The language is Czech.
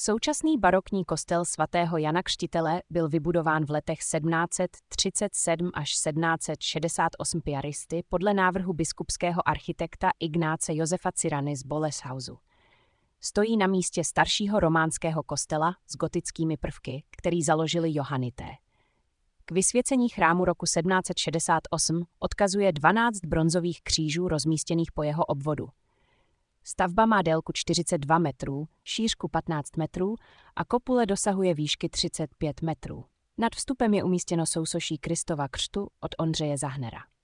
Současný barokní kostel svatého Jana Křtitele byl vybudován v letech 1737 až 1768 piaristy podle návrhu biskupského architekta Ignáce Josefa Cyrany z Boleshausu. Stojí na místě staršího románského kostela s gotickými prvky, který založili Johanité. K vysvěcení chrámu roku 1768 odkazuje 12 bronzových křížů rozmístěných po jeho obvodu. Stavba má délku 42 metrů, šířku 15 metrů a kopule dosahuje výšky 35 metrů. Nad vstupem je umístěno sousoší Kristova křtu od Ondřeje Zahnera.